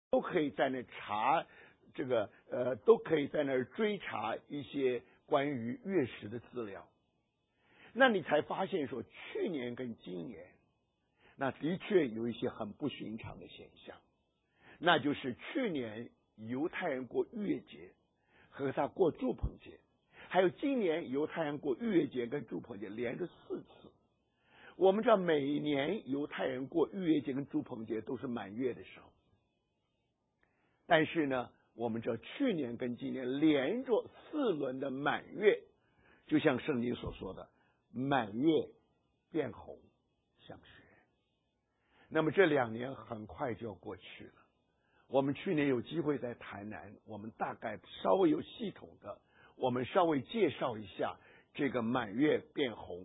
都可以在那查都可以在那儿追查一些关于月食的资料。那你才发现说，去年跟今年，那的确有一些很不寻常的现象。那就是去年犹太人过逾越节和他过住棚节，还有今年犹太人过逾越节跟住棚节连着4次。我们知道每年犹太人过逾越节跟住棚节都是满月的时候，但是呢，我们知道去年跟今年连着4轮的满月，就像圣经所说的，满月变红像雪。那么这2年很快就要过去了。我们去年有机会在台南，我们大概稍微有系统的，我们稍微介绍一下这个满月变红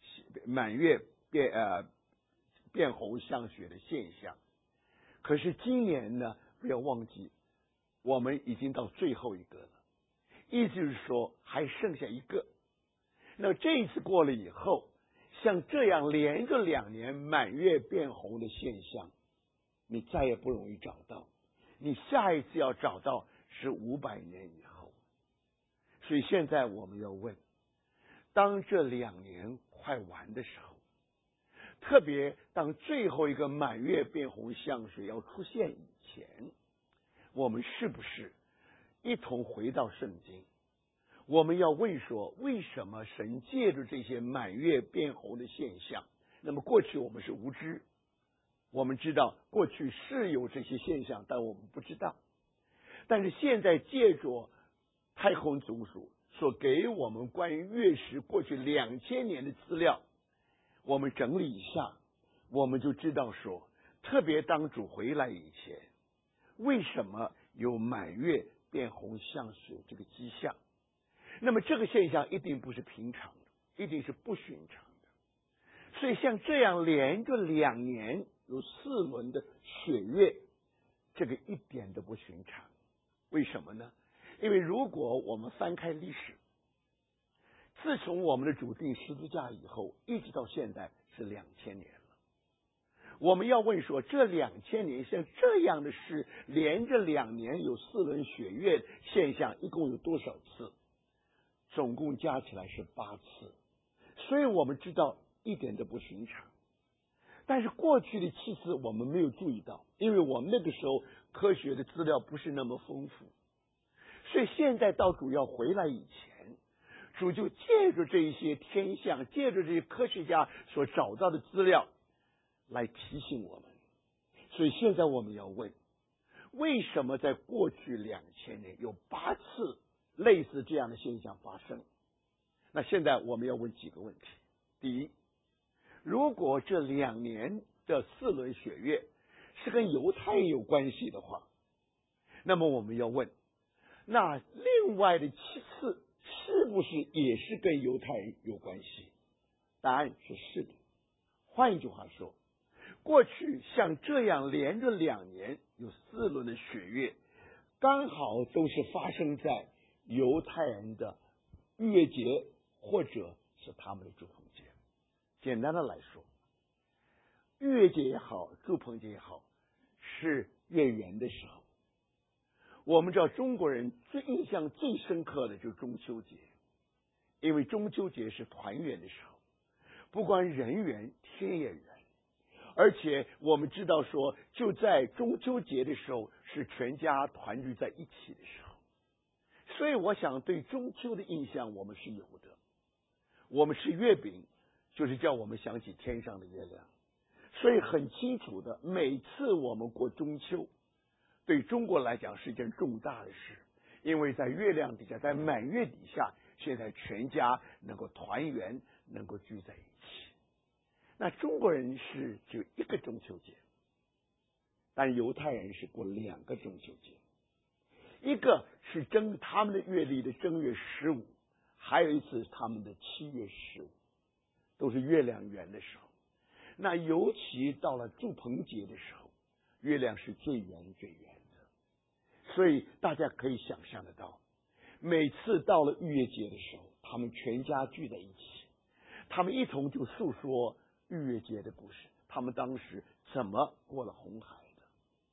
像雪的现象。可是今年呢，不要忘记，我们已经到最后一个了，意思是说还剩下一个。那这一次过了以后，像这样连着2年满月变红的现象，你再也不容易找到。你下一次要找到是500年以后。所以现在我们要问，当这2年快完的时候，特别当最后一个满月变红像雪要出现以前，我们是不是一同回到圣经？我们要问说，为什么神借着这些满月变红的现象？那么过去我们是无知，我们知道过去是有这些现象，但我们不知道。但是现在借着太空总署所给我们关于月食过去2000年的资料，我们整理一下，我们就知道说，特别当主回来以前，为什么有满月变红像雪这个迹象？那么这个现象一定不是平常的，一定是不寻常的。所以像这样连着2年有4轮的血月，这个一点都不寻常。为什么呢？因为如果我们翻开历史，自从我们的主定十字架以后，一直到现在是2000年了。我们要问说，这2000年像这样的事，连着2年有4轮血月现象，一共有多少次？总共加起来是8次。所以我们知道一点都不寻常。但是过去的7次我们没有注意到，因为我们那个时候科学的资料不是那么丰富。所以现在到主要回来以前，主就借着这一些天象，借着这些科学家所找到的资料来提醒我们。所以现在我们要问，为什么在过去2000年有8次类似这样的现象发生？那现在我们要问几个问题。第一，如果这2年的4轮血月是跟犹太有关系的话，那么我们要问，那另外的7次是不是也是跟犹太人有关系？答案是的。换一句话说，过去像这样连着2年有4轮的血月，刚好都是发生在犹太人的逾越节或者是他们的住棚节。简单的来说，逾越节也好，住棚节也好，是月圆的时候。我们知道中国人印象最深刻的就是中秋节，因为中秋节是团圆的时候，不光人圆，天也圆。而且我们知道说，就在中秋节的时候是全家团聚在一起的时候，所以我想对中秋的印象我们是有的。我们吃月饼就是叫我们想起天上的月亮，所以很清楚的，每次我们过中秋，对中国来讲是一件重大的事，因为在月亮底下，在满月底下，现在全家能够团圆，能够聚在一起。那中国人是只有1个中秋节，但犹太人是过2个中秋节，一个是他们的月历的正月15，还有一次他们的7月15，都是月亮圆的时候。那尤其到了住棚节的时候，月亮是最圆最圆的。所以大家可以想象得到，每次到了逾越节的时候，他们全家聚在一起，他们一同就诉说逾越节的故事，他们当时怎么过了红海的。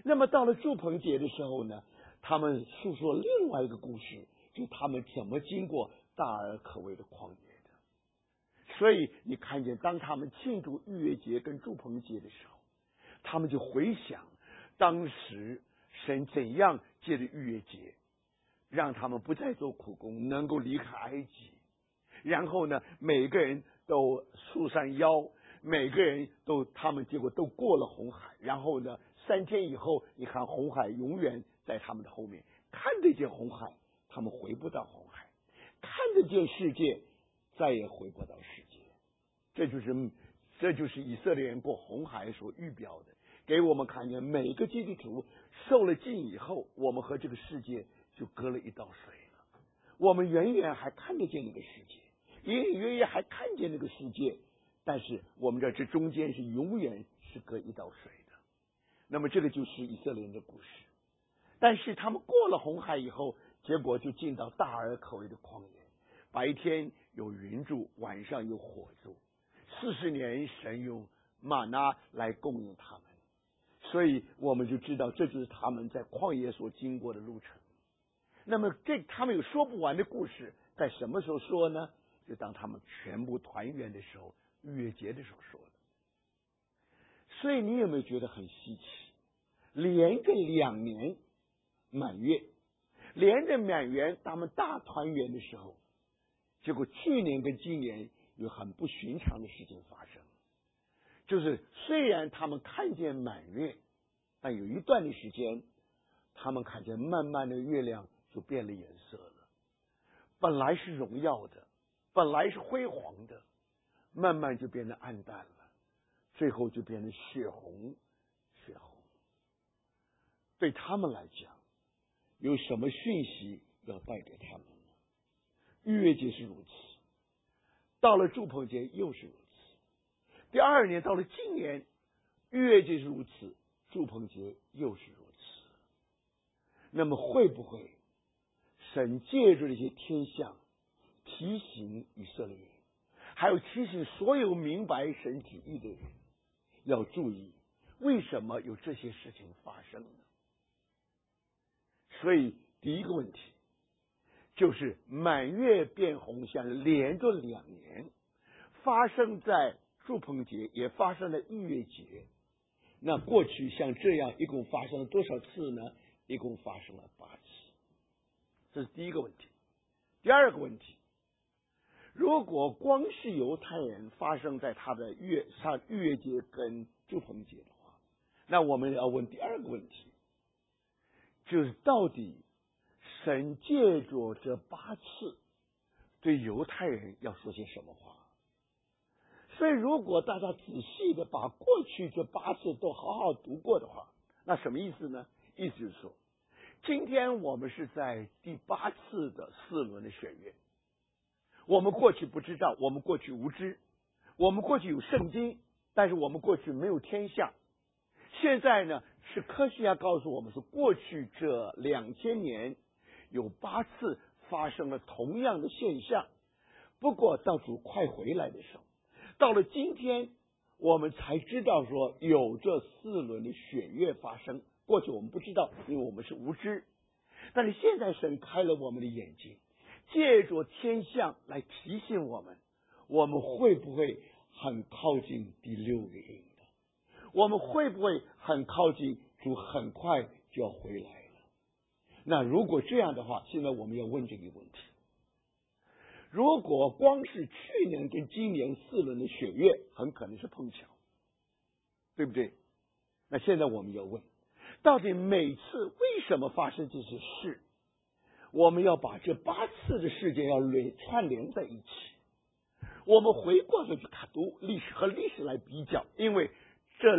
那么到了住棚节的时候呢，他们诉说另外一个故事，就他们怎么经过大而可畏的旷野的。所以你看见，当他们庆祝逾越节跟住棚节的时候，他们就回想当时神怎样借着逾越节让他们不再做苦工，能够离开埃及。然后呢，每个人都束上腰，每个人都他们结果都过了红海。然后呢，3天以后，你看红海永远在他们的后面，看得见红海，他们回不到红海；看得见世界，再也回不到世界。这就是以色列人过红海所预表的，给我们看见每个基督徒受了浸以后，我们和这个世界就隔了一道水了。我们远远还看得见那个世界，隐隐约约还看见那个世界，但是我们这中间是永远是隔一道水的。那么这个就是以色列人的故事。但是他们过了红海以后，结果就进到大而可畏的旷野，白天有云柱，晚上有火柱，40年神用玛拿来供应他们。所以我们就知道，这就是他们在旷野所经过的路程。那么他们有说不完的故事，在什么时候说呢？就当他们全部团圆的时候，逾越节的时候说的。所以你有没有觉得很稀奇？连着2年满月，连着满月，他们大团圆的时候，结果去年跟今年有很不寻常的事情发生。就是虽然他们看见满月，但有一段的时间，他们看见慢慢的月亮就变了颜色了。本来是荣耀的，本来是辉煌的，慢慢就变得暗淡了，最后就变成血红。对他们来讲，有什么讯息要带给他们呢？逾越节是如此，到了住棚节又是如此，第2年到了今年，逾越节是如此，住棚节又是如此。那么会不会神借助这些天象提醒以色列人，还有提醒所有明白神旨意的人要注意，为什么有这些事情发生呢？所以第一个问题就是满月变红像连着2年，发生在住棚节，也发生在逾越节。那过去像这样一共发生了多少次呢？一共发生了8次。这是第一个问题。第二个问题，如果光是犹太人发生在他的逾越节跟住棚节的话，那我们要问第二个问题，就是到底神借着这8次对犹太人要说些什么话？所以如果大家仔细的把过去这8次都好好读过的话，那什么意思呢？意思就是说，今天我们是在第8次的4轮的选阅。我们过去不知道，我们过去无知，我们过去有圣经，但是我们过去没有天象。现在呢，是科学家告诉我们说，过去这2000年有8次发生了同样的现象。不过到主快回来的时候，到了今天，我们才知道说有这4轮的选阅发生。过去我们不知道，因为我们是无知。但是现在神开了我们的眼睛，借着天象来提醒我们，我们会不会很靠近第6个印的？我们会不会很靠近主很快就要回来了？那如果这样的话，现在我们要问这个问题。如果光是去年跟今年4轮的选阅，很可能是碰巧，对不对？那现在我们要问，到底每次为什么发生这些事？我们要把这8次的事件要串联在一起。我们回过头去读历史，和历史来比较，因为这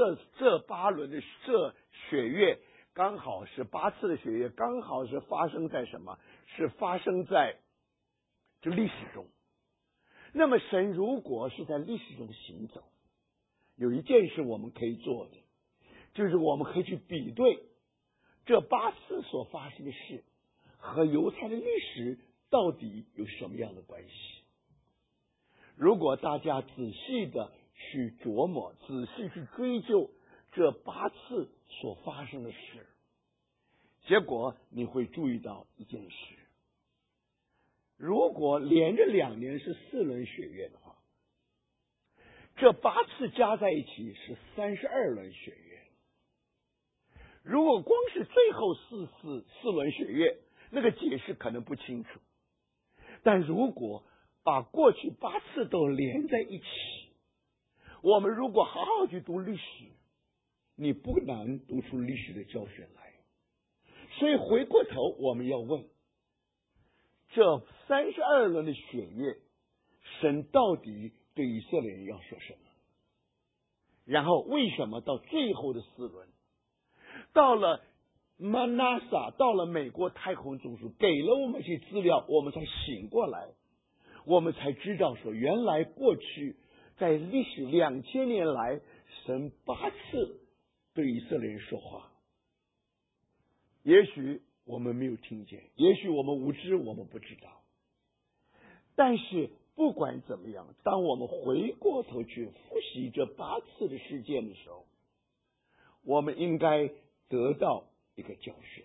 8轮的这血月刚好是8次的血月，刚好是发生在什么？是发生在这历史中。那么神如果是在历史中行走，有一件事我们可以做的，就是我们可以去比对这8次所发生的事和犹太的历史到底有什么样的关系。如果大家仔细的去琢磨，仔细去追究这8次所发生的事，结果你会注意到一件事：如果连着2年是4轮血月的话，这8次加在一起是32轮血月。如果光是最后4轮血月，那个解释可能不清楚。但如果把过去8次都连在一起，我们如果好好去读历史，你不难读出历史的教训来。所以回过头我们要问，这32轮的血月，神到底对以色列人要说什么？然后为什么到最后的4轮，到了 NASA， 到了美国太空总署给了我们一些资料，我们才醒过来，我们才知道说，原来过去在历史2000年来，神8次对以色列人说话。也许我们没有听见，也许我们无知，我们不知道。但是不管怎么样，当我们回过头去复习这8次的事件的时候，我们应该得到一个教训。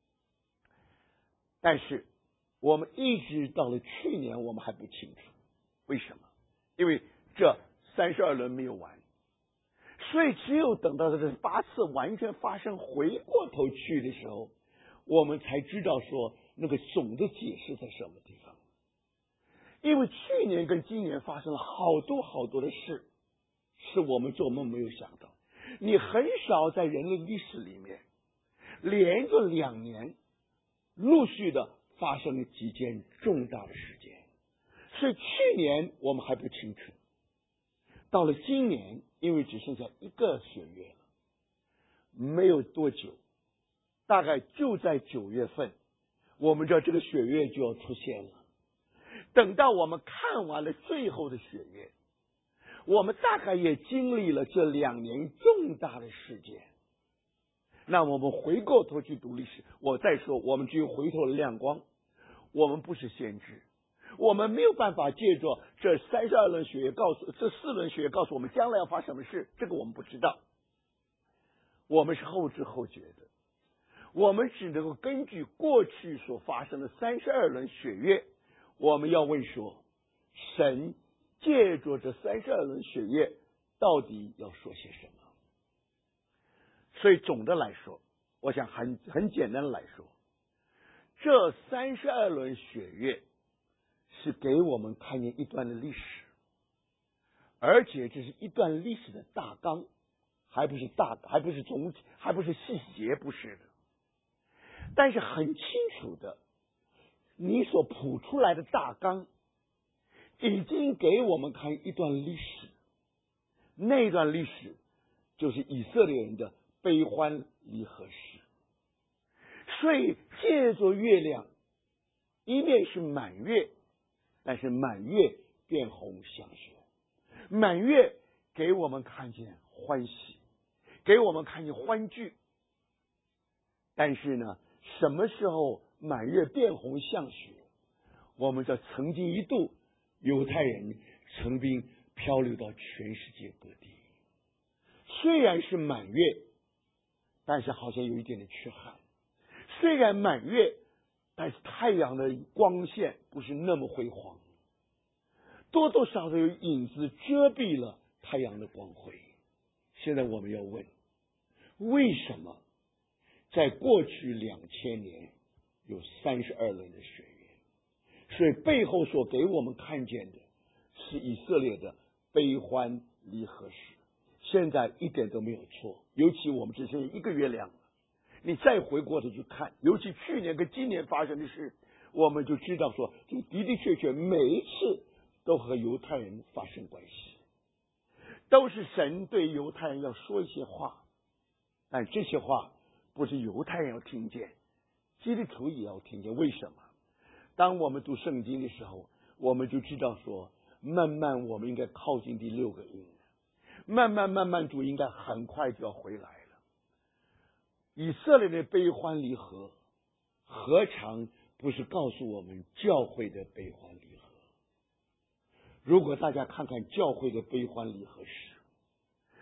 但是我们一直到了去年，我们还不清楚为什么，因为这32轮没有完，所以只有等到这8次完全发生，回过头去的时候，我们才知道说那个总的解释在什么地方。因为去年跟今年发生了好多好多的事，是我们做梦没有想到。你很少在人类历史里面连着2年陆续的发生了几件重大的事件，所以去年我们还不清楚。到了今年，因为只剩下1个血月了，没有多久，大概就在9月份，我们知道这个血月就要出现了。等到我们看完了最后的血月，我们大概也经历了这2年重大的事件。那我们回过头去读历史，我再说，我们只有回头的亮光，我们不是先知，我们没有办法借着这32轮血月这4轮血月告诉我们将来要发生什么事，这个我们不知道。我们是后知后觉的，我们只能够根据过去所发生的32轮血月，我们要问说，神借着这32轮血月到底要说些什么？所以总的来说，我想很简单的来说，这32轮血月是给我们看见一段的历史，而且这是一段历史的大纲，还不是总体，还不是细节，不是的。但是很清楚的，你所谱出来的大纲已经给我们看一段历史，那段历史就是以色列人的悲欢离合史。所以借着月亮，一面是满月，但是满月变红像雪，满月给我们看见欢喜，给我们看见欢聚。但是呢，什么时候满月变红像雪？我们这曾经一度犹太人曾经漂流到全世界各地，虽然是满月，但是好像有一点的缺憾。虽然满月，但是太阳的光线不是那么辉煌，多多少少有影子遮蔽了太阳的光辉。现在我们要问，为什么在过去2000年有32轮的血月？所以背后所给我们看见的是以色列的悲欢离合史，现在一点都没有错。尤其我们只剩1个月亮了，你再回过头去看，尤其去年跟今年发生的事，我们就知道说，这的的确确每一次都和犹太人发生关系，都是神对犹太人要说一些话，但这些话不是犹太人要听见，基督徒也要听见。为什么？当我们读圣经的时候，我们就知道说，慢慢我们应该靠近第6个音，慢慢主应该很快就要回来了。以色列的悲欢离合，何尝不是告诉我们教会的悲欢离合？如果大家看看教会的悲欢离合史，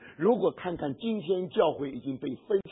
如果看看今天教会已经被分